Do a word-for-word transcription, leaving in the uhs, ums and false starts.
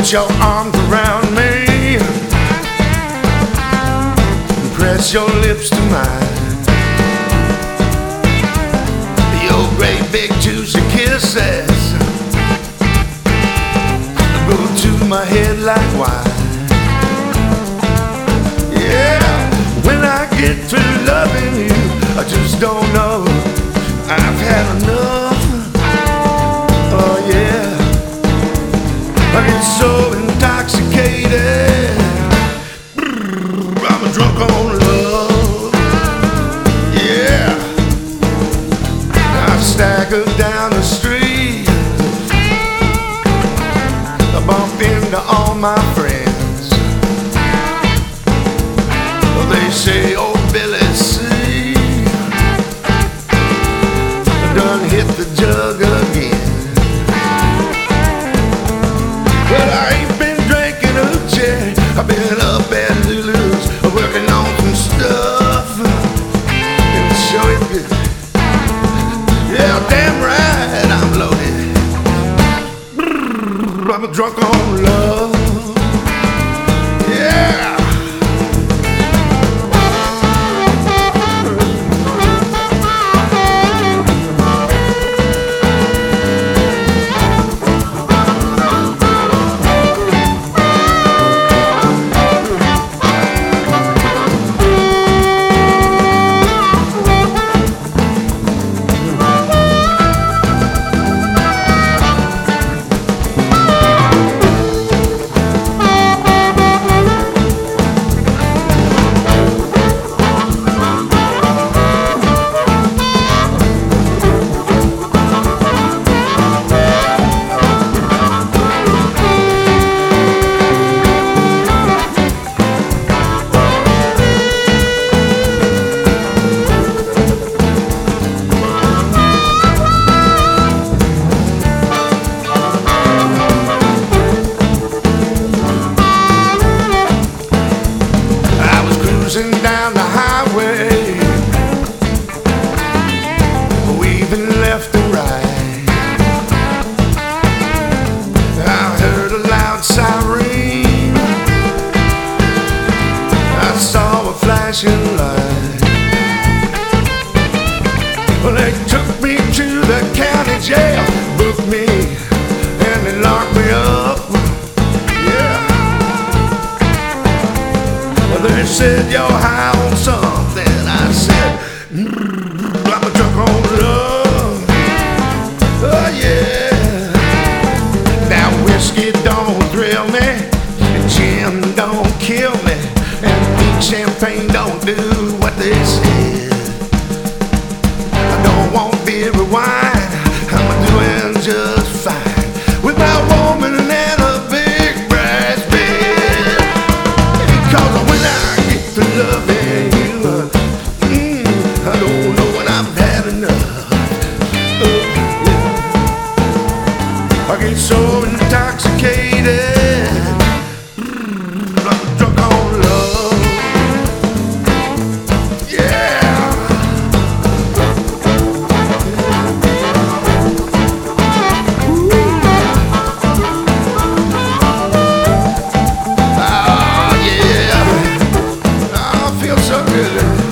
Put your arms around me, press your lips to mine. Your great big juicy kisses go to my head like wine. Yeah, when I get to loving you, I just don't know, I've had enough. Oh yeah, I get so intoxicated, I'm a drunk on love. Yeah, I stagger down the street, I bump into all my friends. They say, oh Billy C, done hit the jug again. Well, I ain't been drinking Uche, I've been up at Lulu's working on some stuff. It'll show it good. Yeah, damn right I'm loaded. I'm a drunk on love. Yeah. Down the highway, weaving left and right, I heard a loud siren, I saw a flashing light. Well, they took me to the county jail, booked me, and they locked me up. They said, you're high on something. I said, mm, I'm a drunk on love. Oh yeah. Now whiskey don't thrill me, and gin don't kill me, and pink champagne don't do what they said. I don't want beer or wine, I'm doing just fine with my woman and a big brass bed. Because when I get to loving you, mm, I don't know when I've had enough. Oh, yeah. I get so intoxicated, mm, I'm drunk on love. Yeah. Ooh. Oh yeah, I feel so good.